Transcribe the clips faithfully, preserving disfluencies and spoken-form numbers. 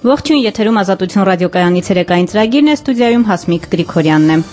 Ողջույն, եթերում Ազատություն ռադիոկայանի ցերեկային ծրագիրն է, ստուդիայում Հասմիկ Գրիգորյանն է։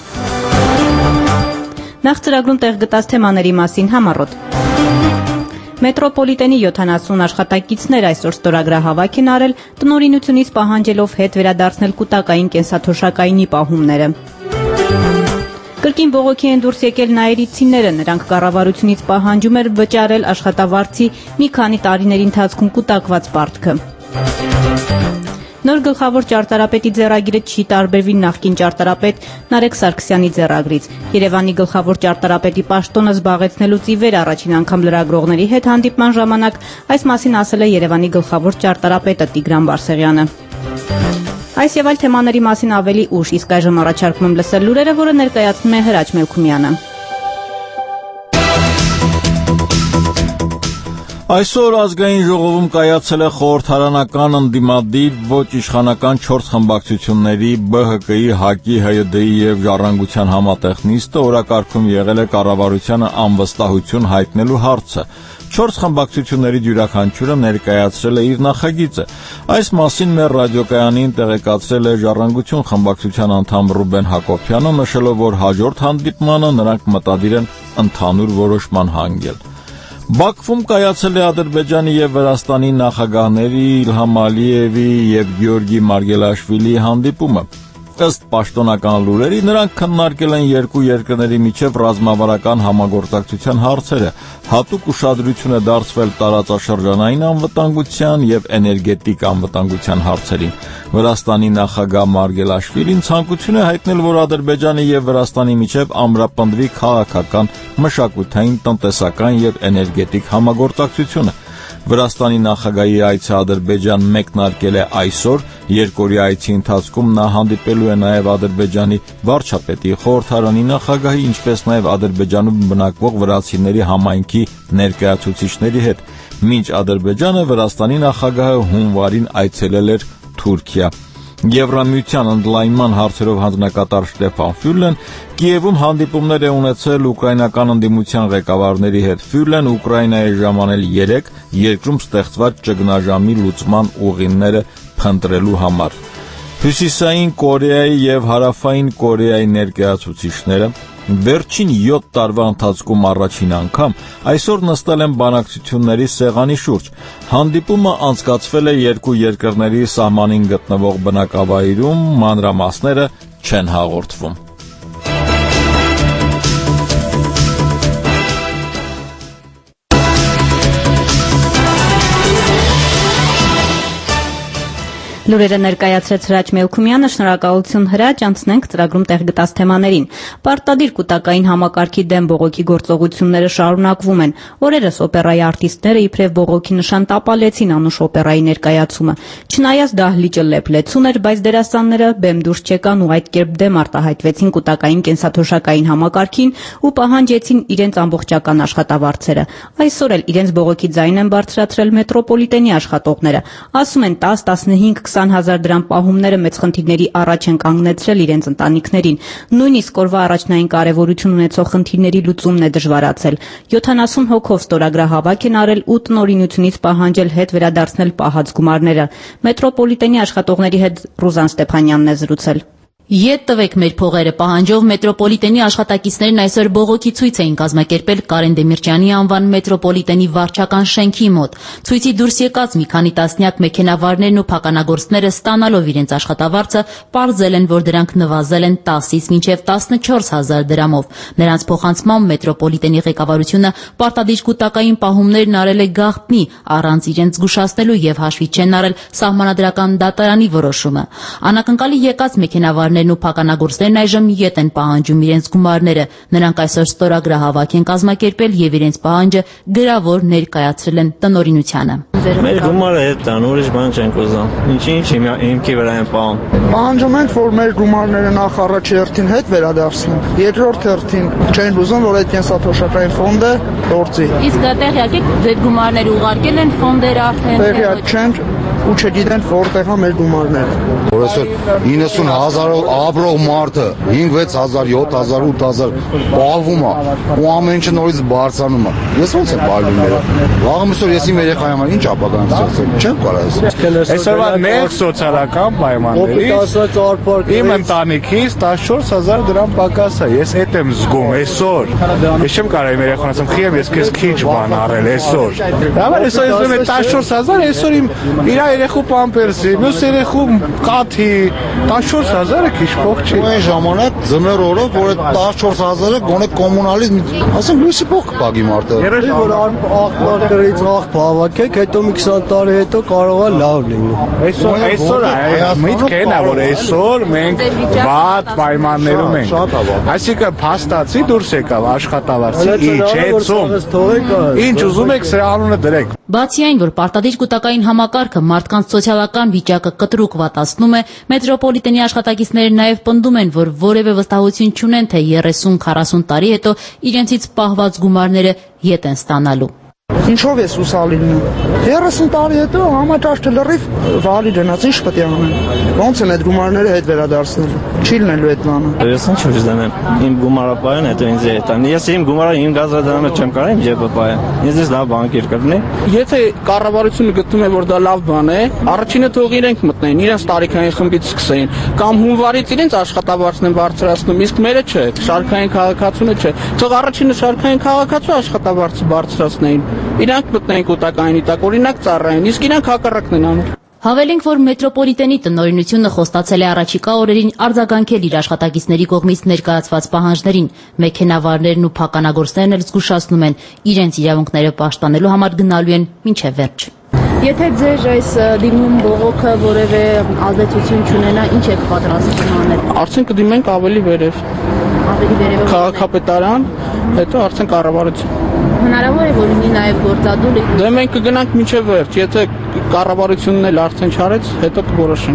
Նախ ծրագրում տեղ գտած թեմաների մասին համառոտ։ Մետրոպոլիտենի յոթանասուն աշխատակիցներ այսօր ստորագրահավաք են արել, տնօրինությունից պահանջելով հետ վերադարձնել կուտակային կենսաթոշակայինի պահումները։ Կրկին բողոքի են դուրս եկել նաիրիցիները, նրանք կառավարությունից պահանջում էր վճարել աշխատավարձի մի քանի տարիների ընթացքում կուտակված պարտքը։ Նոր գլխավոր ճարտարապետի ձեռագիրը չի տարբերվի նախկին ճարտարապետ Նարեկ Սարգսյանի ձեռագրից։ Երևանի գլխավոր ճարտարապետի պաշտոնը զբաղեցնելուց ի վեր առաջին անգամ լրագրողների հետ հանդիպման ժամանակ այս մասին ասել է Երևանի գլխավոր ճարտարապետը Տիգրան Բարսեղյանը։ Այս եւ այլ թեմաների մասին ավելի ուշ, իսկ այժմ առաջարկում եմ լսել լուրերը, որը ներկայացնում է Հրաչ Մելքումյանը։ Այսօր ազգային ժողովում կայացել է խորհրդարանական ընդդիմադիր ոչ իշխանական չորս խմբակցությունների B H K-ի, ՀԱԿ-ի, H Y D-ի եւ Ժառանգության համատեղ նիստը, օրակարգում եղել է կառավարությանը անվստահություն հայտնելու հարցը։ Չորս խմբակցությունների յուրաքանչյուրը ներկայացրել է իր նախագիծը։ Այս մասին մեր ռադիոկայանին տեղեկացրել է Ժառանգություն խմբակցության անդամ Ռուբեն Հակոբյանը, նշելով, որ հաջորդ հանդիպմանը նրանք մտադիր են ընդհանուր որոշման հանգել։ Բաքվում կայացել է Ադրբեջանի եւ Վրաստանի նախագահների Իլհամ Ալիևի եւ Գեորգի Մարգելաշվիլիի հանդիպումը։ Ըստ պաշտոնական լուրերի, նրանք քննարկել են երկու երկրների միջև ռազմավարական համագործակցության հարցերը, հատուկ ուշադրություն է դարձվել տարածաշրջանային անվտանգության եւ էներգետիկ անվտանգության հարցերին։ Վրաստանի նախագահ Մարգելաշվիլին ցանկություն է հայտնել, որ Ադրբեջանի եւ Վրաստանի միջև ամրապնդվի քաղաքական, մշակութային, տնտեսական եւ էներգետիկ համագործակցությունը։ Վրաստանի նախագահի այցը Ադրբեջան մեկնարկել է այսօր, երկօրյա այցի ընթացքում նա հանդիպելու է նաև Ադրբեջանի վարչապետի, խորհրդարանի նախագահի, ինչպես նաև Ադրբեջանում բնակվող վրացիների համայնքի ներկայացուցիչների հետ։ Մինչ Ադրբեջանը Վրաստանի նախագահը հունվարին այցելել էր Թուրքիա։ Եվրամիության ընդլայնման հարցերով հանձնակատար Շտեֆան Ֆյուլեն Կիևում հանդիպումներ է ունեցել ուկրաինական ընդդիմության ղեկավարների հետ։ Ֆյուլեն Ուկրաինա է ժամանել երեք երկրում ստեղծված ճգնաժամի լուծման ուղիները փնտրելու համար։ Հյուսիսային Կորեայի եւ Հարավային Կորեայի ներկայացուցիչները վերջին յոթ տարվա ընթացքում առաջին անգամ այսօր նստել են բանակցությունների սեղանի շուրջ։ Հանդիպումը անցկացվել է երկու երկրների սահմանին գտնվող բնակավայրում, մանրամասները չեն հաղորդվում։ Լուրերը ներկայացրեց Հրաչ Մելքումյանը, շնորհակալություն Հրաչ, անցնենք ծրագրում տեղ գտած թեմաներին։ Պարտադիր կուտակային համակարգի դեմ բողոքի գործողությունները շարունակվում են։ Օրերս օպերայի արտիստները իբրև բողոքի նշան տապալեցին անուշ օպերայի ներկայացումը։ Չնայած դահլիճը լեփլեցուն էր, բայց դերասանները բեմ դուրս չեկան ու այդ կերպ դեմ արտահայտվեցին կուտակային կենսաթոշակային համակարգին ու պահանջեցին իրենց ամբողջական աշխատավարձերը։ Այսօր էլ իրենց բողոքի ձայն են բարձրացրել մետրոպոլիտենի աշխատողները։ Ասում են տասը, տասնհինգ, քսան հազար դրամ պահումները մեծ խնդիրների առաջ են կանգնեցրել իրենց ընտանիքներին։ Նույնիսկ օրվա առաջնային կարևորություն ունեցող խնդիրների լուծումն է դժվարացել։ յոթանասուն հոգով ստորագրահավաք են արել ու տնօրինությունից պահանջել հետ վերադարձնել պահած գումարները։ Մետրոպոլիտենի աշխատողների հետ Ռուզան Ստեփանյանն է զրուցել։ Ետ տվեք մեր փողերը պահանջով մետրոպոլիտենի աշխատակիցներն այսօր բողոքի ցույց էին կազմակերպել Կարեն Դեմիրճյանի անվան մետրոպոլիտենի վարչական շենքի մոտ։ Ցույցի դուրս եկած մի քանի տասնյակ մեքենավարներն ու փականագործները ստանալով իրենց աշխատավարձը պարզել են, որ դրանք նվազել են տասից մինչև տասնչորս հազար դրամով։ Նրանց փոխանցմամբ մետրոպոլիտենի ղեկավարությունը պարտադիր կուտակային պահումներն արել է գաղտնի, առանց իրենց զգուշացնելու եւ հաշվի չեն առել սահմանադրական դատարանի որոշումը։ Անակնկալի եկած մեքենավարներ ու փականագործներն այժմ ետ են պահանջում իրենց գումարները։ Նրանք այսօր ստորագրահավաք են կազմակերպել եւ իրենց պահանջը գրավոր ներկայացրել են տնօրինությանը։ Մեր գումարը հետ տան, ուրիշ բան չենք ուզում։ Ինչ-ինչ հիմքի վրա են պահում։ Պահանջում ենք, որ մեր գումարները նախ առաջ հերթին հետ վերադարձնեն։ Երկրորդ հերթին չեն ուզում, որ այդ կենսաթոշակային ֆոնդը գործի։ Իսկ տեղյակ եք, ձեր գումարները ուղարկել են ֆոնդեր արդեն։ Տեղյակ չենք, ու չգիտեն որտեղ է մեր գումարները։ Որ այսօր իննսուն հազարով ապրող մարդը հինգ-վեց հազար, յոթ հազար, ութ հազար պահվում է ու ամեն ինչը նորից բարձրանում է։ Ես ո՞նց եմ պահվում մերը։ Վաղը միսօր ես իմ երեխայի համար ինչ ապագան ստեղծեմ, չեմ կարող։ Այսօրվա նեղ սոցիալական պայմաններից իմ ընտանիքից տասնչորս հազար դրամ պակաս է։ Ես էդ եմ զգում այսօր։ Ես չեմ կարող իմ երեխան ասեմ, խիեմ ես քեզ քիչ բան արել այսօր։ Դավար այսօր ես ունեմ տասնչորս հազար, այսօր իմ իր երեխու պամպերսի, մյուս երեխու կաթի տասնչորս հազարը քիչ փող չի։ Այն ժամանակ ձմեռ օրով, որ այդ տասնչորս հազարը գոնե կոմունալիզմ, ասենք լույսի փող կպագի մարդը։ Որ աղբակներից աղբ հավաքեք, հետո մի քսան տարի հետո կարող է լավ լինի։ Այսօր այսօր միտքը նա որ այսօր մենք վատ պայմաններում ենք։ Այսինքն փաստացի դուրս եկավ աշխատավարձի իջեցում։ Ինչ ուզում եք սրա անունը դրեք։ Բացի այն, որ պարտադիր կൂട്ടակային համակարգը մարդկանց սոցիալական վիճակը կտրուկ վատացնում է, մետրոպոլիտենի աշխատակիցները նաև պնդում են, որ որևէ վստահություն չունեն, թե երեսուն-քառասուն տարի հետո իրենցից պահված գումարները ետ են ստանալու։ Ինչով ես ուսալինում։ երեսուն տարի հետո համաճարճը լրիվ վարի դնած ինչ պետք է անեն։ Ոնց են այդ գումարները հետ վերադարձնել։ Չի լինելու այդ բանը։ Ես ինչ ուզենամ։ Իմ գումարապայեն հետո ինձ է տան։ Ես իմ գումարը իմ գազադրամը չեմ կարող իմ ջեբը պայեն։ Ես ես լավ բանկեր կրնի։ Եթե կառավարությունը գտնում է որ դա լավ բան է, առաջինը թող իրենք մտնեն, իրենց տարիքային խմբից սկսեն, կամ հունվարից իրենց աշխատավարձն են բարձրացնում, իսկ մերը չէ, շարքային քաղաքացիությունը չէ։ Թող առաջինը շարքային քաղաքացու աշխատավարձը բարձրացնեին։ Իրանք մտնեն կൂട്ടակայինի տակ, օրինակ ծառայեն, իսկ իրանք հակառակն են անում։ Հավելենք, որ մետրոպոլիտենի տնօրինությունը խոստացել է առաջիկա օրերին արձագանքել իր աշխատակիցների կողմից ներկայացված պահանջներին։ Մեքենավարներն ու փականագործներն էլ զգուշացնում են, իրենց իրավունքները պաշտպանելու համար գնալու են մինչև վերջ։ Եթե ձեր այս դիմում բողոքը որևէ ազդեցություն չունենա, ինչ եք պատրաստվում անել։ Արդեն կդիմենք ավելի վերև։ Ավելի վերև։ Քաղաքապետարան, հետո արդեն կառավարություն։ Հնարավոր է որ լինի նաև գործադուլ։ Դե մենք կգնանք մինչև վերջ, եթե կառավարությունն էլ արդեն չարեց, հետո կորոշենք։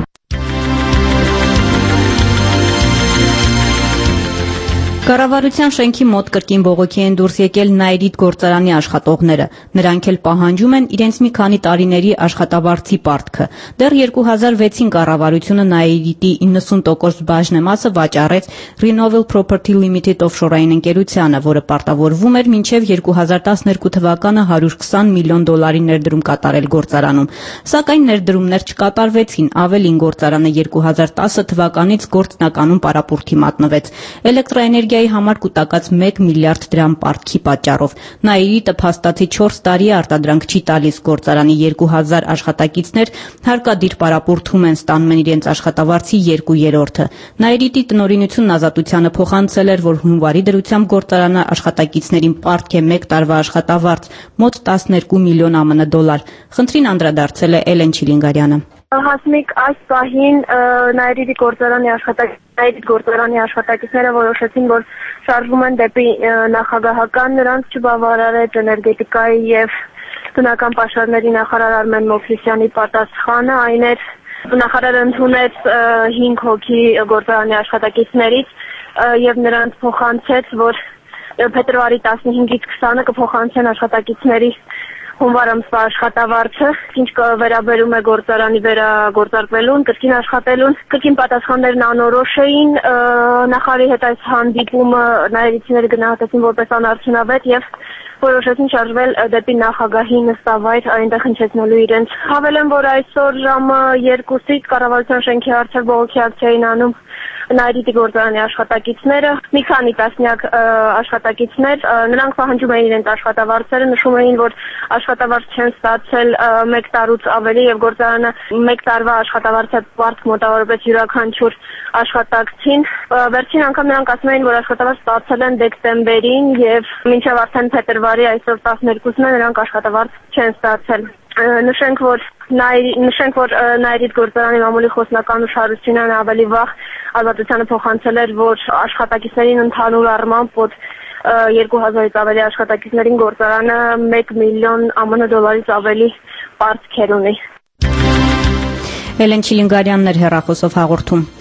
Կառավարության շենքի մոտ կրկին բողոքի են դուրս եկել Նաիրիդ գործարանի աշխատողները։ Նրանք էլ պահանջում են իրենց մի քանի տարիների աշխատավարձի պարտքը։ Դեռ երկու հազար վեցին կառավարությունը Նաիրիդի իննսուն տոկոս բաժնեմասը վաճառեց Renewable Property Limited օֆշորային ընկերությանը, որը պարտավորվում էր մինչև երկու հազար տասներկու թվականը հարյուր քսան միլիոն դոլարի ներդրում կատարել գործարանում։ Սակայն ներդրումներ չկատարվեցին, ավելին գործարանը երկու հազար տասը թվականից գործնականում պարապուրդի մատնվեց։ Էլեկտրոէներգիա համար կուտակած մեկ միլիարդ դրամ պարտքի պատճառով։ Նաիրիտը փաստացի չորս տարի արտադրանք չի տալիս գործարանի երկու հազար աշխատակիցներ հարկադիր պարապուրդում են, ստանում են իրենց աշխատավարձի երկու երրորդը։ Նաիրիտի տնօրինությունն ազատությանը փոխանցել էր, որ հունվարի դրությամբ գործարանը աշխատակիցներին պարտք է մեկ տարվա աշխատավարձ մոտ տասներկու միլիոն ԱՄՆ դոլար։ Խնդրին անդրադարձել է Էլեն Չիլինգարյանը։ Հասմիկ, այս պահին Նաիրիդի գործարանի աշխատակիցների գործարանի աշխատակիցները որոշեցին, որ շարժվում են դեպի նախագահական, նրանց չբավարարեց էներգետիկայի եւ տնական պաշարների նախարար Արմեն Մովսիսյանի պատասխանը, այն էր նախարարը ընդունեց հինգ հոգի գործարանի աշխատակիցներից եւ նրանց փոխանցեց, որ փետրվարի տասնհինգից քսանը կփոխանցեն աշխատակիցների հունվար ամսվա աշխատավարձը, ինչ վերաբերում է գործարանի վերագործարկվելուն, կրկին աշխատելուն, կրկին պատասխաններն անորոշ էին, նախարարի հետ այս հանդիպումը Նաիրիցիները գնահատեցին որպես անարդյունավետ եւ որոշեցին շարժվել դեպի նախագահի նստավայր, այնտեղ հնչեցնելու իրենց։ Հավելեմ, որ այսօր ժամը երկուսից կառավարության շենքի առջև բողոքի ակցիա էին անում Նաիրիդի գործարանի աշխատակիցները, մի քանի տասնյակ աշխատակիցներ, նրանք պահանջում էին իրենց աշխատավարձերը, նշում էին, որ աշխատավարձ չեն ստացել մեկ տարուց ավելի եւ գործարանը մեկ տարվա աշխատավարձը պարտք մոտավորապես յուրաքանչյուր աշխատակցին։ Վերջին անգամ նրանք ասում էին, որ աշխատավարձ ստացել են դեկտեմբերին եւ մինչեւ արդեն փետրվարի այսօր տասներկուսն է նրանք աշխատավարձ չեն ստացել։ Նշենք, որ նշենք, որ Նաիրիդ գործարանի մամուլի խոսնական Շարությունյանը ավելի վաղ ազատությանը փոխանցել էր, որ աշխատակիցներին ընդհանուր առմամբ մոտ երկու հազարից ավելի աշխատակիցներին գործարանը մեկ միլիոն ԱՄՆ դոլարից ավելի պարտքեր ունի։ Էլեն Չիլինգարյանն էր հեռախոսով հաղորդում։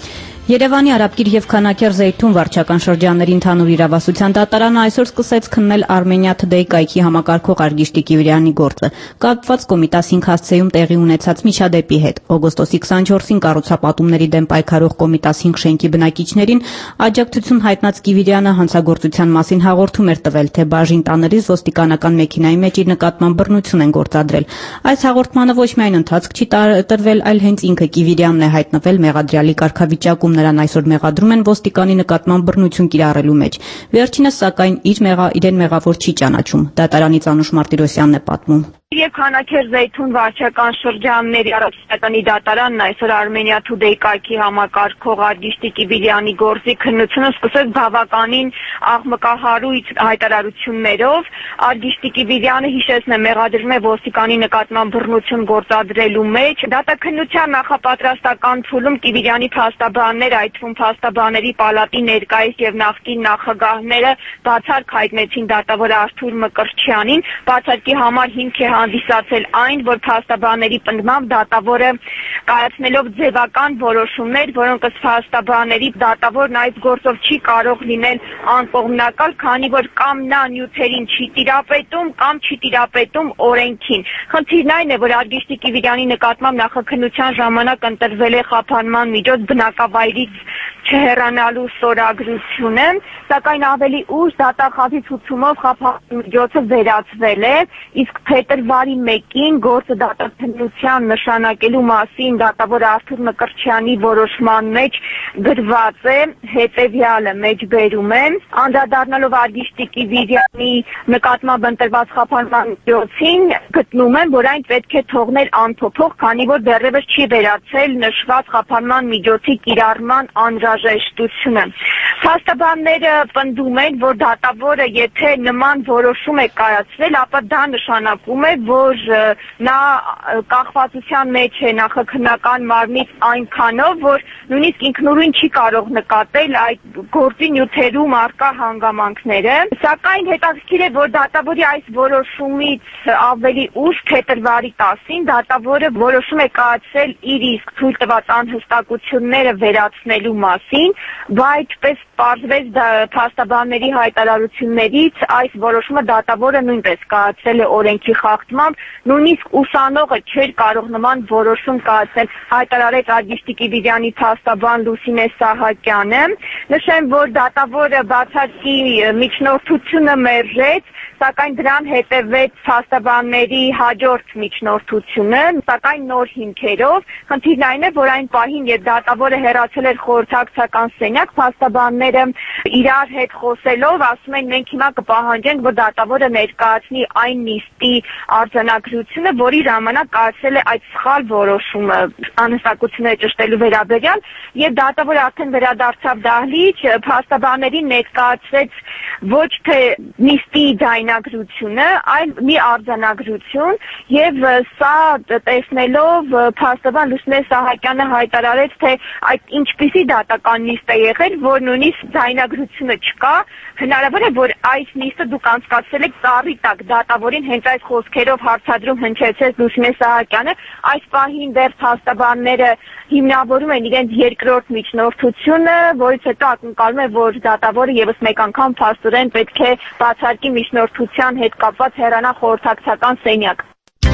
Երևանի Արաբկիր եւ Քանաքեռ Զեյթուն վարչական շրջանների ընդհանուր իրավասության դատարանը այսօր սկսեց քննել Armenia Today կայքի համակարգող Արգիշտի Կիվիրյանի գործը, կապված Կոմիտաս հինգ հասցեում տեղի ունեցած միջադեպի հետ։ Օգոստոսի քսանչորսին կառուցապատումների դեմ պայքարող Կոմիտաս հինգ շենքի բնակիչներին աջակցություն հայտնած Կիվիրյանը հանցագործության մասին հաղորդում էր տվել, թե բաժին տաներից ոստիկանական մեքենայի մեջ իր նկատմամբ բռնություն են գործադրել։ Այս հաղորդմանը ոչ միայն ընթացք չի տրվել, այլ հենց ինքը Կիվիրյանն է հայտնվել մեղադրյալի կարգավիճակում։ Նրան այսօր մեղադրում են ոստիկանի նկատմամբ բռնություն կիրառելու մեջ։ Վերջինս սակայն իր մեղա իրեն մեղավոր չի ճանաչում։ Դատարանից Անուշ Մարտիրոսյանն է պատմում։ Եվ Քանաքեռ Զեյթուն վարչական շրջանների առաքելականի դատարանն այսօր Armenia Today կայքի համակարգող Արգիշտի Կիվիրյանի գործի քննությունը սկսեց բավականին աղմկահարույց հայտարարություններով։ Արգիշտի Կիվիրյանը հիշեցնե մեղադրվում է ոստիկանի նկատմամբ բռնություն գործադրելու մեջ։ Դատաքննության նախապատրաստական փուլում Կիվիրյանի փաստաբաններ, այդ թվում փաստաբանների պալատի ներկայիս եւ նախկին նախագահները բացառք հայտնեցին դատավոր Արթուր Մկրտչյանին, բացարկի համար հիմք է հանդիսացել այն, որ փաստաբանների պնդմամբ դատավորը կայացնելով ձևական որոշումներ, որոնք ըստ փաստաբանների դատավորն այս գործով չի կարող լինել անկողմնակալ, քանի որ կամ նա նյութերին չի տիրապետում, կամ չի տիրապետում օրենքին։ Խնդիրն այն է, որ Արգիշտի Կիվիրյանի նկատմամբ նախաքննության ժամանակ ընտրվել է խափանման միջոց բնակավայրից չհեռանալու սորագրությունը, սակայն ավելի ուշ դատախազի ցուցումով խափանման միջոցը վերացվել է, իսկ փետրվարի մեկին գործը դատաքննության նշանակելու մասին դատավոր Արթուր Մկրտչյանի որոշման մեջ գրված է հետևյալը մեջբերում է. անդրադառնալով Արգիշտի Կիվիրյանի նկատմամբ ընտրված խափանման միջոցին գտնում եմ, որ այն պետք է թողնել անփոփոխ, քանի որ դեռևս չի վերացել նշված խափանման միջոցի կիրառման անհրաժեշտությունը։ Փաստաբանները պնդում են, որ դատավորը եթե նման որոշում է կայացրել, ապա դա նշանակում է, որ նա կախվածության մեջ է նախաքննական մարմնից այնքանով, որ նույնիսկ ինքնուրույն չի կարող նկատել այդ գործի նյութերում առկա հանգամանքները։ Սակայն հետաքրքիր է, որ դատավորի այս որոշումից ավելի ուշ փետրվարի տասին դատավորը որոշում է կայացրել իր իսկ թույլ տված անհստակությունները վերացնելու մասին, բայց պես պարզվեց փաստաբանների հայտարարություններից այս որոշումը դատավորը նույնպես կայացրել է օրենքի խախտմամբ, նույնիսկ ուսանողը չէր կարող նման որոշում կայացնել, հայտարարեց Արգիշտի Կիվիրյանի փաստաբան Լուսինե Սահակյանը։ Նշեմ, որ դատավորը բացարկի միջնորդությունը մերժեց, սակայն դրան հետևեց փաստաբանների հաջորդ միջնորդությունը, սակայն նոր հիմքերով։ Խնդիրն այն է, որ այն պահին, երբ դատավորը հեռացել էր խորհրդակցական սենյակ, փաստաբանները իրար հետ խոսելով ասում են մենք հիմա կպահանջենք, որ դատավորը ներկայացնի այն նիստի արձանագրությունը, որի ժամանակ կայացել է այդ սխալ որոշումը անհստակությունները ճշտելու վերաբերյալ, եւ դատավորը արդեն վերադարձավ դահլիճ, փաստաբաններին ներկայացրեց ոչ թե նիստի ձայնագրությունը, այլ մի արձանագրություն, եւ սա տեսնելով փաստաբան Լուսինե Սահակյանը հայտարարեց, թե այդ ինչպիսի դատական նիստ է եղել, որ նույնիսկ ձայնագրությունը չկա, հնարավոր է, որ այս նիստը դուք անցկացրել եք ծառի տակ, դատավորին հենց այս խոսքերով հարցադրում հնչեցրեց Լուսինե Սահակյանը, այս պահին դեռ փաստաբանները հիմնավորում են իրենց երկրորդ միջնորդությունը, որից հետո ակնկալում է, որ դատավորը եւս մեկ անգամ փաստորեն պետք է բացարկի միջնորդության հետ կապված հեռանա խորհրդակցական սենյակ։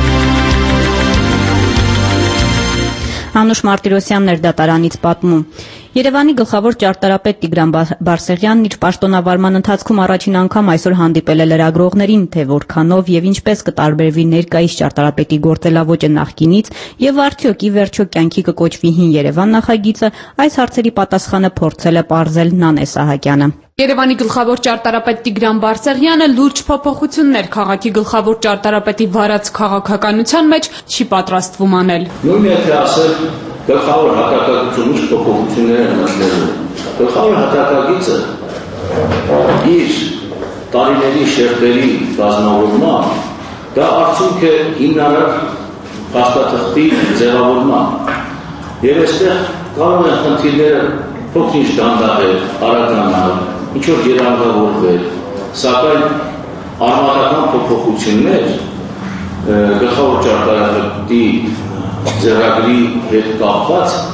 Անուշ Մարտիրոսյանն էր դատարանից պատմում։ Երևանի գլխավոր ճարտարապետ Տիգրան Բարսեղյանն իր պաշտոնավարման ընթացքում առաջին անգամ այսօր հանդիպել է լրագրողներին, թե որքանով եւ ինչպես կտարբերվի ներկայիս ճարտարապետի գործելավոճը նախկինից եւ արդյոք ի վերջո կյանքի կկոչվի հին Երևան նախագիծը, այս հարցերի պատասխանը փորձել է պարզել Նանե Սահակյանը։ Երևանի գլխավոր ճարտարապետ Տիգրան Բարսեղյանը լուրջ փոփոխություններ քաղաքի գլխավոր ճարտարապետի վարած քաղաքականության մեջ չի պատրաստվում անել։ Նույն եթե ասել գլխավոր հակակագությունից փոփոխություններ են անելու։ Գլխավոր հակակագիծը իր տարիների շերտերի կազմավորման դա արդյունք է հիմնարար փաստաթղթի ձևավորման։ Եվ այստեղ կարող են խնդիրները փոքր-ինչ դանդաղել, արագանալ, ինչ-որ երանգավորվել, սակայն արմատական փոփոխություններ գլխավոր ճարտարապետի ձեռագրի հետ կապված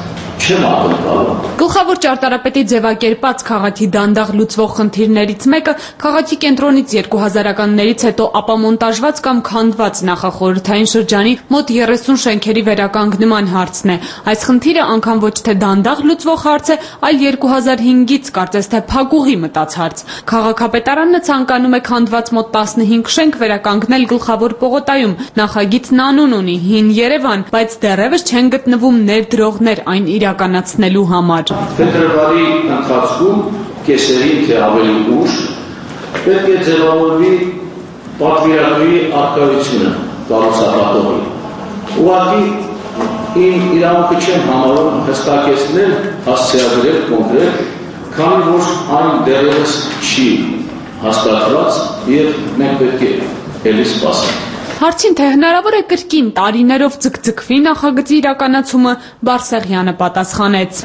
չեմ ակնկալում։ Գլխավոր ճարտարապետի ձևակերպած քաղաքի դանդաղ լուծվող խնդիրներից մեկը քաղաքի կենտրոնից երկու հազարականներից հետո ապամոնտաժված կամ քանդված նախախորհրդային շրջանի մոտ երեսուն շենքերի վերականգնման հարցն է։ Այս խնդիրը անգամ ոչ թե դանդաղ լուծվող հարց է, այլ երկու հազար հինգից կարծես թե փակուղի մտած հարց։ Քաղաքապետարանը ցանկանում է քանդված մոտ տասնհինգ շենք վերականգնել Գլխավոր պողոտայում։ Նախագիծն անուն ունի՝ Հին Երևան, բայց դեռևս չեն գտնվում ներդրողներ այն իրականացնելու համար։ Փետրվարի ընթացքում կեսերին թե ավելի ուշ պետք է ձևավորվի պատվիրատուի արկայությունը կառուցապատողի։ Ուղղակի իմ իրավունքը չեմ համարում հստակեցնել, հասցեագրել կոնկրետ, քանի որ այն դեռևս չի հաստատված եւ մենք պետք է ելի սպասենք։ Հարցին, թե հնարավոր է կրկին տարիներով ձգձգվի նախագծի իրականացումը, Բարսեղյանը պատասխանեց.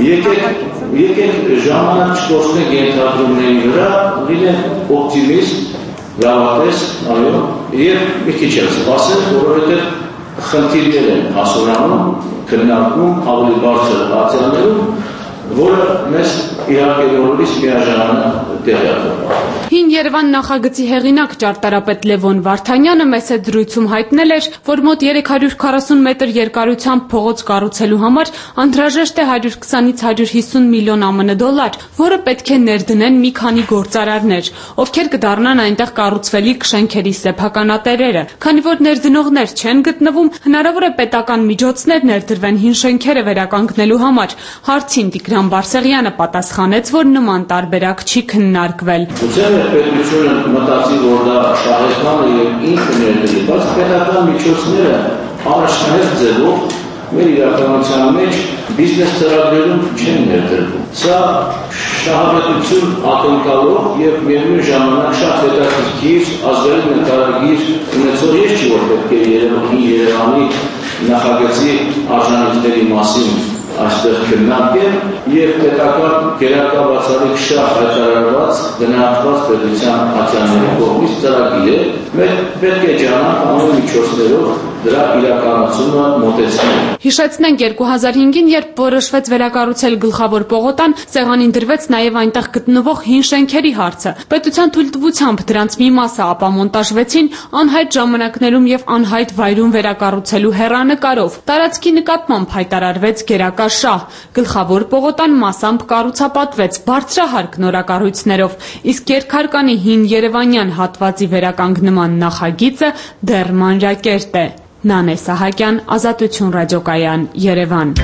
Եկեք ժամանակ չկորցնենք ենթադրումների վրա, լինենք օպտիմիստ, լավատես, այո, եւ մի քիչ էլ սպասենք, որովհետեւ խնդիրներ են հասունանում, քննարկում, ավելի բարձր հարցերներում, որը մեզ իհարկե բոլորիս միաժամանակ տեղյակում։ Հին Երևան նախագծի հեղինակ ճարտարապետ Լևոն Վարդանյանը մեծ դրույթում հայտնել էր, որ մոտ երեք հարյուր քառասուն մետր երկարությամբ փողոց կառուցելու համար անհրաժեշտ է հարյուր քսանից հարյուր հիսուն միլիոն ԱՄՆ դոլար, որը պետք է ներդնեն մի քանի գործարարներ, ովքեր կդառնան այնտեղ կառուցվելիք շենքերի սեփականատերերը։ Քանի որ ներդնողներ չեն գտնվում, հնարավոր է պետական միջոցներ ներդրվեն հին շենքերը վերականգնելու համար։ Հարցին Տիգրան Բարսեղյանը պատասխանեց, որ նման տարբերակ չի քննարկվել։ Պետությունը մտածի, որ դա շահեկան է և ինքը ներդրի, բայց պետական միջոցները առաջնահերթ ձևով մեր իրականության մեջ բիզնես ծրագրերում չեն ներդրվում։ Սա շահավետություն ակնկալող և միևնույն ժամանակ շատ հետաքրքիր ազգային նկարագիր ունեցող ես չի, որ պետք է Երևանի նախագծի արժանիքների մասին այստեղ քննարկել եւ պետական գերակաբացալիք շահ հայտարարված գնահատված պետության ատյանների կողմից ծրագիր է, մենք պետք է ջանանք ամեն միջոցներով դրա իրականացումը մոտեցնել։ Հիշեցնենք, երկու հազար հինգին, երբ որոշվեց վերակառուցել Գլխավոր պողոտան, սեղանին դրվեց նաև այնտեղ գտնվող հին շենքերի հարցը։ Պետության թույլտվությամբ դրանց մի մասը ապամոնտաժվեցին անհայտ ժամանակներում եւ անհայտ վայրում վերակառուցելու հեռանկարով։ Տարածքի նկատմամբ հայտարարվեց գերակա շահ։ Գլխավոր պողոտան մասամբ կառուցապատվեց բարձրահարկ նորակառույցներով, իսկ երկհարկանի հին երևանյան հատվածի վերականգնման նախագիծը դեռ մանրակերտ է։ Նանե Սահակյան, Ազատություն ռադիոկայան, Երևան։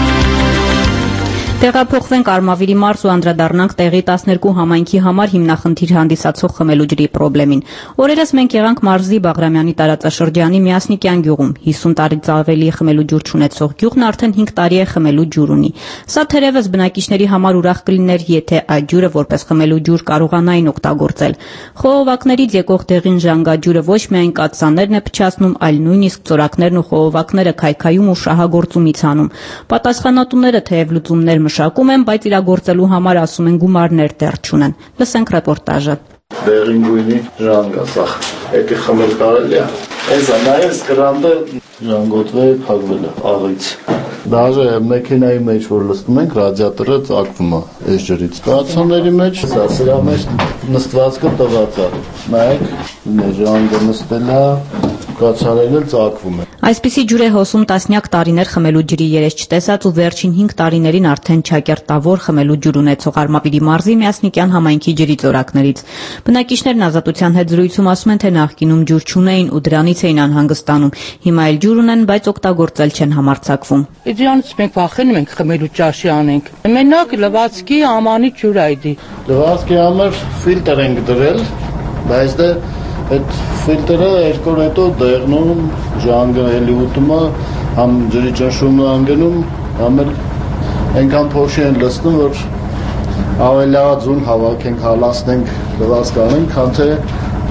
Տեղափոխվենք Արմավիրի մարզ ու անդրադառնանք տեղի տասներկու համայնքի համար հիմնախնդիր հանդիսացող խմելու ջրի պրոբլեմին։ Օրերս մենք եղանք մարզի Բաղրամյանի տարածաշրջանի Միասնիկյան գյուղում։ հիսուն տարից ավելի խմելու ջուր չունեցող գյուղն արդեն հինգ տարի է խմելու ջուր ունի։ Սա թերևս բնակիչների համար ուրախ կլիներ, եթե այդ ջուրը որպես խմելու ջուր կարողանային օգտագործել։ Խողովակներից եկող դեղին ժանգաջուրը ոչ միայն կաթսաներն է փչացնում, այլ նույնիսկ ծորակներն ու խողովակները քայքայում ու շահագործումից անում։ Պատասխանատուները թեև լուծումներ մշակում են, բայց իրագործելու համար ասում են գումարներ դեռ չունեն։ Լսենք ռեպորտաժը։ Դեղին գույնի ժանգ է սա։ Եկի խմել կարելի է։ Էսա նայես կրանտը ժանգոտվել է, փակվել է աղից։ Դաժե մեքենայի մեջ որ լցնում ենք, ռադիատորը ծակվում է այս ջրից։ Կաթսաների մեջ, սա սրա մեջ նստվածքը տված է։ Նայեք, ժանգը նստել է, կաթսաներն էլ ծակվում է։ Այսպիսի ջուր է հոսում տասնյակ տարիներ խմելու ջրի երես չտեսած ու վերջին հինգ տարիներին արդեն չակերտավոր խմելու ջուր ունեցող Արմավիրի մարզի Միասնիկյան համայնքի ջրի ծորակներից։ Բնակիչներն Ազատության հետ զրույցում ասում են, թե նախկինում ջուր չունեին ու դրանից էին անհանգստանում։ Հիմա էլ ջուր ունեն, բայց օգտագործել չեն համարձակվում։ Իդրանից մենք վախենում ենք խմելու ճաշի անենք։ Մենակ լվացքի ամանի ջուր այդի։ Լվացքի համար ֆիլտր ենք դրել, բայց դա այդ ֆիլտրը երկու օր հետո դեղնում, ժանգը էլի ուտում է, համ ջրի ճնշումն անգնում, համ էլ այնքան փոշի են լցնում, որ ավելի լավ ձուն հավաքենք, հալացնենք, լվացք անենք, քան թե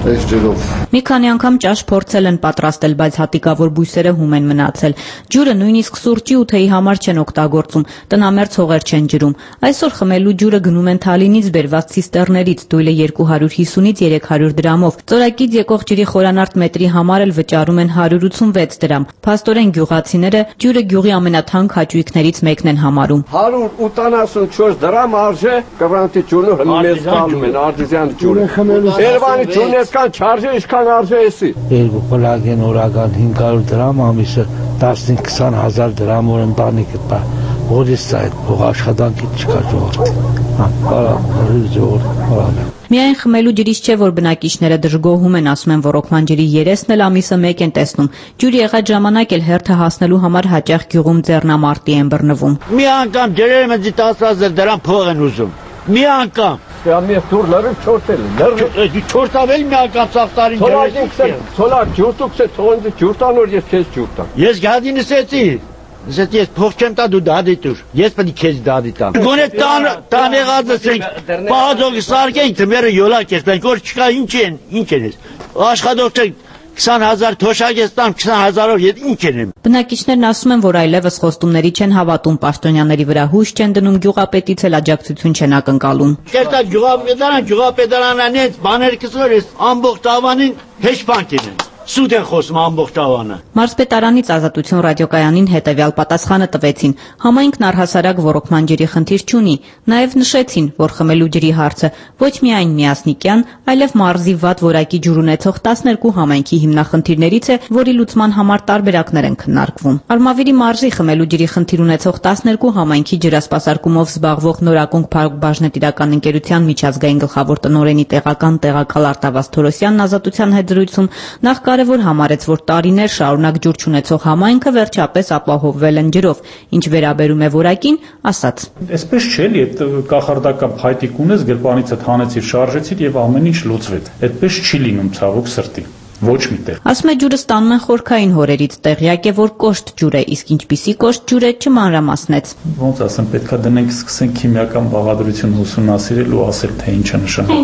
այս ջրով։ Մի քանի անգամ ճաշ փորձել են պատրաստել, բայց հատիկավոր բույսերը հում են մնացել։ Ջուրը նույնիսկ սուրճի ու թեյի համար չեն օգտագործում, տնամերձ հողեր չեն ջրում։ Այսօր խմելու ջուրը գնում են Թալինից բերված ցիստեռներից, դույլը երկու հարյուր հիսունից երեք հարյուր դրամով։ Ծորակից եկող ջրի խորանարդ մետրի համար էլ վճարում են հարյուր ութսունվեց դրամ։ Փաստորեն գյուղացիները ջուրը գյուղի ամենաթանկ հաճույքներից մեկն են համարում։ հարյուր ութանասունչորս դրամ արժե կվրանտի ջուրը հնմես կալում են արտիզյան ջուրը։ Երևանի ջուրն այսքան չարժե, ինչքան արժե էսի։ Երկու պլագեն օրական հինգ հարյուր դրամ, ամիսը տասնհինգ քսան հազար դրամ որ ընտանիքը պա։ Որից է այդ փող աշխատանքի չկա ժողովուրդ։ Հա, կարա, ժողովուրդ։ Միայն խմելու ջրից չէ, որ բնակիչները դժգոհում են, ասում են, ոռոգման ջրի երեսն էլ ամիսը մեկ են տեսնում։ Ջուրի եղած ժամանակ էլ հերթը հասնելու համար հաճախ գյուղում ձեռնամարտի են բռնվում։ Մի անգամ ջրերը մեծ տասնհինգ հազար դրամ փող են ուզում։ Մի անգամ։ Ամի դուր լրիվ չորտել, լրիվ չորտավել մի անգամ ծախտարին ջրը։ Ցոլակ ջուրտուքս է թողնի ջուրտան որ ես քեզ ջուրտան։ Ես գադին ասեցի։ Ասեցի ես փող չեմ տա դու դադի տուր։ Ես պետք է քեզ դադի տամ։ Գոնե տան տան եղած ասենք, բաղաձողի սարքենք, թմերը յոլակ ես, մենք որ չկա ինչ են, ինչ են ես։ Աշխատող քսան հազար թոշակ ես տամ, քսան հազարով ես ինչ եմ։ Բնակիչներն ասում են, որ այլևս խոստումների չեն հավատում, պաշտոնյաների վրա հույս չեն դնում, գյուղապետից էլ աջակցություն չեն ակնկալում։ Կերտա գյուղապետարան, գյուղապետարանն այս բաներ կսոր ես ամբողջ ավանին հեչ բան կինեն։ Սուտ են խոսում ամբողջ ավանը։ Մարզպետարանից Ազատություն ռադիոկայանին հետևյալ պատասխանը տվեցին։ Համայնքն առհասարակ ոռոգման ջրի խնդիր չունի, նաև նշեցին, որ խմելու ջրի հարցը ոչ միայն Միասնիկյան, այլև մարզի վատ որակի ջուր ունեցող տասներկու համայնքի հիմնախնդիրներից է, որի լուծման համար տարբերակներ են քննարկվում։ Արմավիրի մարզի խմելու ջրի խնդիր ունեցող տասներկու համայնքի ջրասպասարկումով զբաղվող Նորակոնք Բաժնետիրական ընկերության միջազգային գլխավոր տնօրենի տեղական տեղակալ Արտավազ Թորոսյանն Ազատության հետ զրույցում նախ կարևոր համարեց, որ տարիներ շարունակ ջուր չունեցող համայնքը վերջապես ապահովվել են ջրով, ինչ վերաբերում է որակին, ասաց. Այսպես չէ, այդ կախարդական փայտիկ ունես, գրպանիցդ հանեցիր, շարժեցիր եւ ամեն ինչ լուծվեց։ Այդպես չի լինում ցավոք սրտի։ Ոչ միտեղ։ Ասում է ջուրը ստանում են խորքային հորերից, տեղյակ է, որ կոշտ ջուր է, իսկ ինչպիսի կոշտ ջուր է չմանրամասնեց։ Ոնց ասեմ, պետքա դնենք, սկսենք քիմիական բաղադրություն ուսումնասիրել ու ասել, թե ինչ է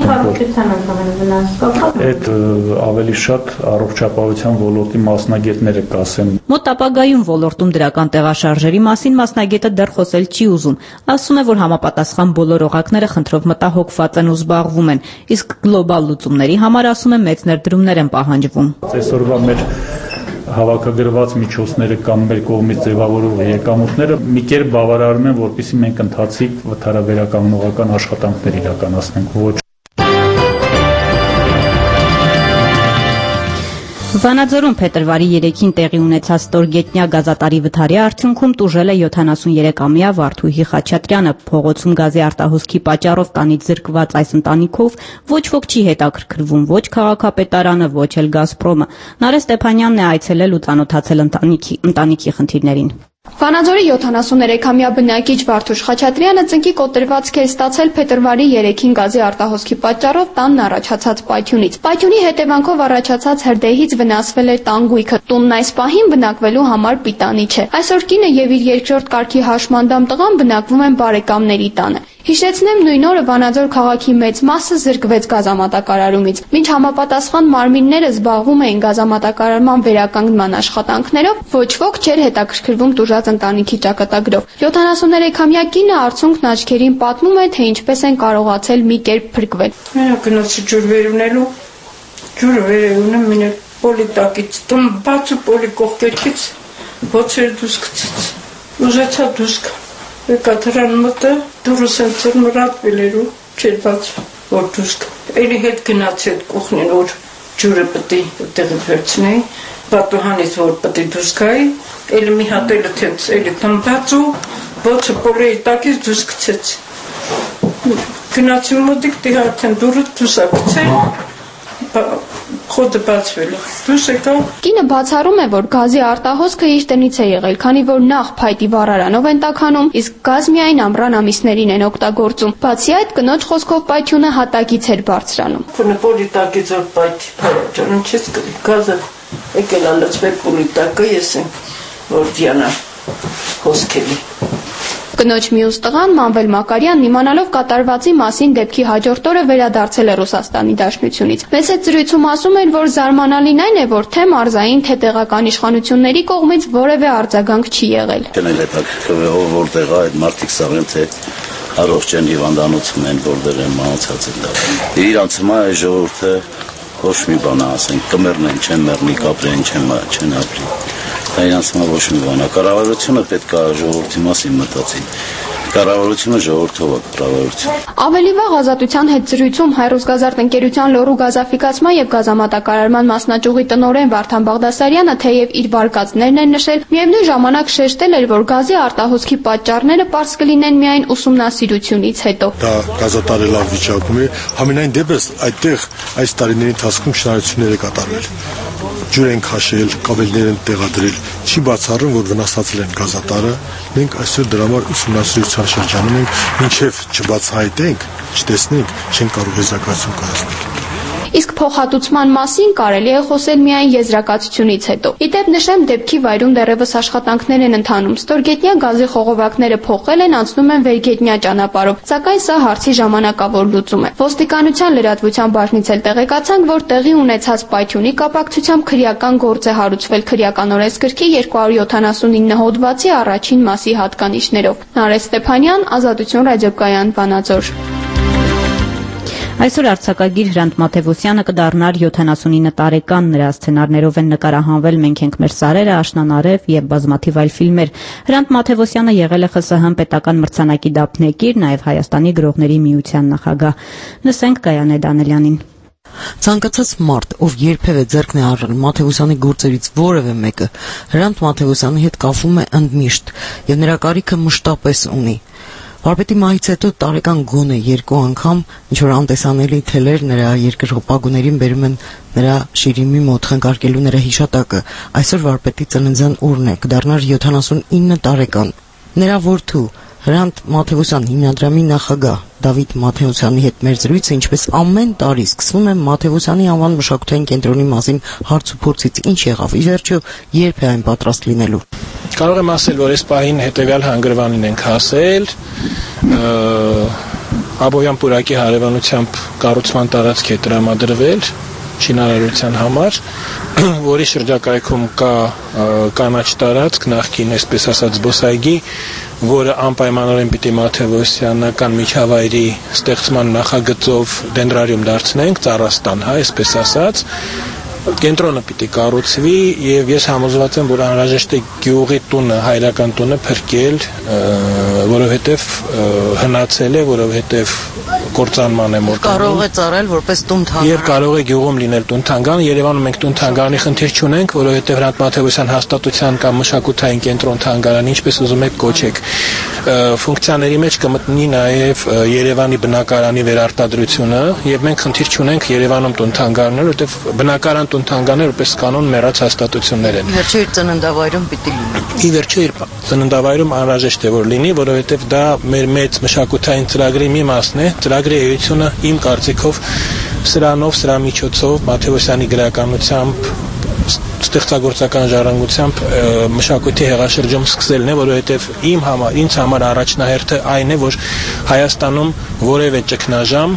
նշանակում։ Այդ ավելի շատ առողջապահության ոլորտի մասնագետները կասեն։ Մոտ ապագայում ոլորտում դրական տեղաշարժերի մասին մասնագետը դեռ խոսել չի ուզում։ Ասում է, որ համապատասխան բոլոր օղակները խնդրով մտահոգված են ու զբաղվում են, իսկ գլոբալ լուծումների համար ասում է մեծ ներդրումներ են պահանջվում։ Այսօրվա մեր հավաքագրված միջոցները կամ մեր կողմից ձևավորող եկամուտները մի կերպ բավարարում են, որպեսզի մենք ընթացիկ վթարաբերականողական աշխատանքներ իրականացնենք, ոչ Վանաձորում փետրվարի երեքին տեղի ունեցած ստորգետնյա գազատարի վթարի արդյունքում տուժել է յոթանասուներեքամյա Վարդուհի Խաչատրյանը։ Փողոցում գազի արտահոսքի պատճառով տանից զրկված այս ընտանիքով ոչ ոք չի հետաքրքրվում, ոչ քաղաքապետարանը, ոչ էլ Գազպրոմը։ Նարէ Ստեփանյանն է այցելել ու ծանոթացել ընտանիքի ընտանիքի խնդիրներին։ Վանաձորի յոթանասուներեքամյա բնակիչ Վարդուշ Խաչատրյանը ծնկի կոտրվածք է ստացել փետրվարի երեքին գազի արտահոսքի պատճառով տանն առաջացած պայթյունից։ Պայթյունի հետևանքով առաջացած հրդեհից վնասվել է տան գույքը։ Տունն այս պահին բնակվելու համար պիտանի չէ։ Այսօր կինը եւ իր երկրորդ կարգի հաշմանդամ տղան բնակվում են բարեկամների տանը։ Հիշեցնեմ, նույն օրը Վանաձոր քաղաքի մեծ մասը զրկվեց գազամատակարարումից։ Մինչ համապատասխան մարմինները զբաղվում էին գազամատակարարման վերականգնման աշխատանքներով, ոչ ոք չէր հետաքրքրվում տուժած ընտանիքի ճակատագրով։ յոթանասուներեքամյա կինը արցունքն աչքերին պատմում է, թե ինչպես են կարողացել մի կերպ փրկվել։ Մենակ գնացի ջուր վերունելու, ջուրը վերունեմ, մինը պոլիտակից, տում բաց ու պոլի կողքերքից ոցեր դուրս գցեց։ Ուզեցա դուրս գա։ Եկա դրան մտը, դուրս են ծրմրատվելերու, չեր բաց, որ դուրս գա։ Էլի հետ գնացի այդ կողքնին, որ ջուրը պտի տեղը վերցնեի, պատուհանից որ պտի դուրս գայի, էլի մի հատ էլի թենց, էլի թմբաց ու ոցը պոլեի տակից դուրս գցեց։ Գնացի մոտիկ տի արդեն դուրը դուրս ա գցել, խոդը բացվել է։ Դուրս եկա։ Կինը բացառում է, որ գազի արտահոսքը իր տնից է եղել, քանի որ նախ փայտի վառարանով են տաքանում, իսկ գազ միայն ամռան ամիսներին են օգտագործում։ Բացի այդ, կնոջ խոսքով պայթյունը հատակից էր բարձրանում։ Պոլիտակից որ պայթի փայտյուն չես կրի, գազը եկել ա լցվել պոլիտակը, ես եմ որ դիանա հոսքելի։ Կնոջ մյուս տղան Մանվել Մակարյանն իմանալով կատարվածի մասին դեպքի հաջորդ օրը վերադարձել է Ռուսաստանի Դաշնությունից։ Մեծ այդ զրույցում ասում էր, որ զարմանալին այն է, որ թե մարզային, թե տեղական իշխանությունների կողմից որևէ արձագանք չի եղել։ Որտեղ այդ մարդիկ սաղեն թե առողջ են հիվանդանոցում են, որտեղ են մահացած են դա։ Իրանց հիմա այս ժողովուրդը ոչ մի բան ասեն, կմեռնեն, չեն մեռնի, կապրեն, չեն չեն ապրի։ Դա իրանց հիմա ոչ մի բան է։ Կառավարությունը պետք է ժողովրդի մասին մտածի։ Կառավարությունը ժողովրդով է կառավարություն։ Ավելի վաղ Ազատության հետ զրույցում Հայ-Ռուսգազարդ ընկերության լոռու գազաֆիկացման եւ գազամատակարարման մասնաճյուղի տնօրեն Վարդան Բաղդասարյանը թեև իր վարկածներն են նշել, միևնույն ժամանակ շեշտել էր, որ գազի արտահոսքի պատճառները պարզ կլինեն միայն ուսումնասիրությունից հետո։ Դա գազատարի լավ վիճակում է, համենայն դեպս այդտեղ այս տարիների ընթացքում շինարարություններ է կատարվել։ Ջուր են քաշել, կաբելներ են տեղադրել, չի բացառում, որ վնասացել են գազատարը։ Մենք այսօր դրա համար ուսումնասիրության շրջանում ենք, մինչև չբացահայտենք, չտեսնենք, չենք կարող եզրակացություն կայացնել։ Իսկ փոխհատուցման մասին կարելի է խոսել միայն եզրակացությունից հետո։ Իդեպ նշեմ, դեպքի վայրում դեռևս աշխատանքներ են ընթանում։ Ստորգետնյա գազի խողովակները փոխել են, անցնում են վերգետնյա ճանապարհով, սակայն սա հարցի ժամանակավոր լուծում է։ Ոստիկանության լրատվության բաժնից էլ տեղեկացանք, որ տեղի ունեցած պայթյունի կապակցությամբ քրեական գործ է հարուցվել քրեական օրենսգրքի երկու հարյուր յոթանասունինը հոդվածի առաջին մասի հատկանիշներով։ Նարեկ Ստեփանյան, Ազատություն ռադիոկայան, Վանաձոր։ Այսօր արձակագիր Հրանտ Մաթևոսյանը կդառնար յոթանասունինը տարեկան, նրա սցենարներով են նկարահանվել «Մենք ենք մեր սարերը», «Աշնանարև» եւ բազմաթիվ այլ ֆիլմեր։ Հրանտ Մաթևոսյանը եղել է Խ Ս Հ պետական մրցանակի դափնեկիր, նաեւ Հայաստանի գրողների միության նախագահ։ Լսենք Գայանե Դանելյանին։ Ցանկացած մարդ, ով երբևէ ձեռքն է առել Մաթևոսյանի գործերից որևէ մեկը, Հրանտ Մաթևոսյանի հետ կապվում է ընդմիշտ եւ նրա կարիքը մշտապես ունի։ Վարպետի մահից հետո տարեկան գոնե երկու անգամ ինչ-որ անտեսանելի թելեր նրա երկրպագուներին բերում են նրա շիրիմի մոտ խնկարկելու նրա հիշատակը։ Այսօր վարպետի ծննդյան օրն է, կդառնար յոթանասունինը տարեկան։ Նրա որդու Հրանտ Մաթևոսյան հիմնադրամի նախագահ Դավիթ Մաթևոսյանի հետ մեր զրույցը, ինչպես ամեն տարի, սկսվում է Մաթևոսյանի անվան մշակութային կենտրոնի մասին հարց ու փորձից, ինչ եղավ, ի վերջո երբ է այն պատրաստ լինելու։ Կարող եմ ասել, որ այս պահին հետևյալ հանգրվանին ենք հասել, Աբովյան պուրակի հարևանությամբ կառուցման տարածք է տրամադրվել շինարարության համար, որի շրջակայքում կա կանաչ տարածք, նախկին այսպես ասած զբոսայգի, որը անպայմանորեն պիտի Մաթևոսյանական միջավայրի ստեղծման նախագծով դենդրարիում դարձնենք, ծառաստան, հա, այսպես ասած, կենտրոնը պիտի կառուցվի եւ ես համոզված եմ, որ անհրաժեշտ է գյուղի տունը, հայրական տունը փրկել, որովհետեւ հնացել է, որովհետեւ կործանման է մոտենում։ Կարող է ծառայել որպես տուն-թանգարան։ Եվ կարող է գյուղում լինել տուն-թանգարան։ Երևանում մենք տուն-թանգարանի խնդիր չունենք, որովհետեւ Հրանտ Մաթևոսյան հաստատության կամ մշակութային կենտրոն-թանգարան, ինչպես ուզում եք կոչեք, ֆունկցիաների մեջ կմտնի նաեւ Երևանի բնակարանի վերարտադրությունը, եւ մենք խնդիր չունենք Երևանում տուն-թանգարաններ, որովհետեւ բնակարան տուն-թանգարաններ որպես կանոն մեռած հաստատություններ են։ Ի վերջո իր ծննդավայրում պիտի լինի։ Ի վերջո իր ծննդավայրում անհրաժեշտ է որ լինի, որովհետեւ դա մեր մեծ մշակութային ծրագրի մի մասն է։ Ծրագրի էությունը իմ կարծիքով սրանով, սրա միջոցով Մաթևոսյանի գրականությամբ, ստեղծագործական ժառանգությամբ մշակույթի հեղաշրջում սկսելն է, որովհետև իմ համար, ինձ համար առաջնահերթը այն է, որ Հայաստանում որևէ ճգնաժամ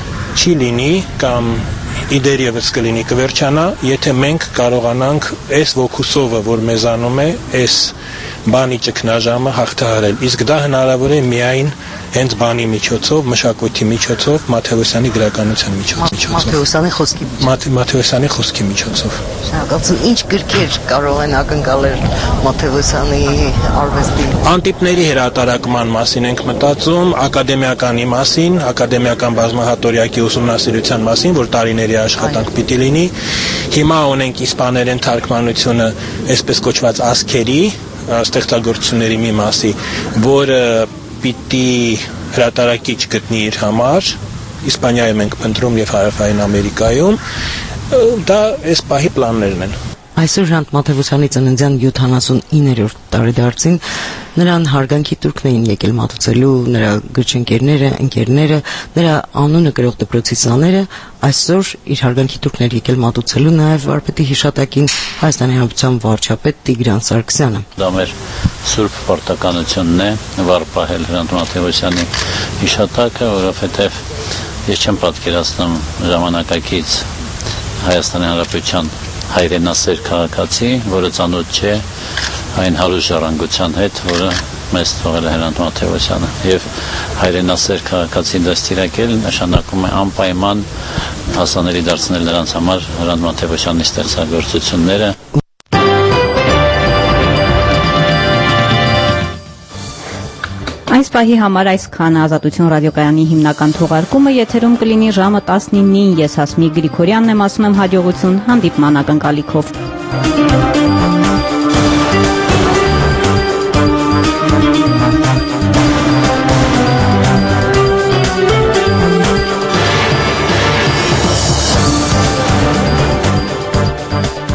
չի լինի կամ իդերևս կլինի կվերջանա, եթե մենք կարողանանք այս ոգուսովը, որ մեզանում է, այս բանի ճգնաժամը հաղթահարել։ Իսկ դա հնարավոր է միայն հենց բանի միջոցով, մշակույթի միջոցով, Մաթևոսյանի գրականության միջոցով։ Մաթևոսյանի խոսքի միջոցով։ Մաթևոսյանի խոսքի միջոցով։ Շնորհակալություն։ Ինչ գրքեր կարող են ակնկալել Մաթևոսյանի արվեստի։ Անտիպների հրատարակման մասին ենք մտածում, ակադեմիականի մասին, ակադեմիական բազմահատորյակի ուսումնասիրության մասին, որ տարիների աշխատանք պիտի լինի։ Հիմա ունենք իսպաներեն թարգմանությունը, այսպես կոչված ասքերի, ստեղծագործությունների մի մասի, որը պիտի հրատարակիչ գտնի իր համար, Իսպանիայում ենք փնտրում եւ Հարավային Ամերիկայում, դա այս պահի պլաններն են։ Այսօր Հրանտ Մաթևոսյանի ծննդյան յոթանասունիններորդ տարեդարձին նրան հարգանքի տուրքն էին եկել մատուցելու նրա գրչընկերները, ընկերները, նրա անունը կրող դպրոցի սաները, այսօր իր հարգանքի տուրքն էր եկել մատուցելու նաև վարպետի հիշատակին Հայաստանի Հանրապետության վարչապետ Տիգրան Սարգսյանը։ Դա մեր սուրբ պարտականությունն է վարպահել Հրանտ Մաթևոսյանի հիշատակը, որովհետև ես չեմ պատկերացնում ժամանակակից Հայաստանի Հանրապետության հայրենասեր քաղաքացի, որը ծանոթ չէ այն հարուստ ժառանգության հետ, որը մեզ թողել է Հրանտ Մաթևոսյանը, եւ հայրենասեր քաղաքացի դաստիարակել նշանակում է անպայման հասանելի դարձնել նրանց համար Հրանտ Մաթևոսյանի ստեղծագործությունները։ Այս պահի համար այսքան Ազատություն ռադիոկայանի հիմնական թողարկումը եթերում կլինի ժամը տասնինին։ Ես Հասմիկ Գրիգորյանն եմ, ասում եմ հաջողություն հանդիպման ակնկալիքով։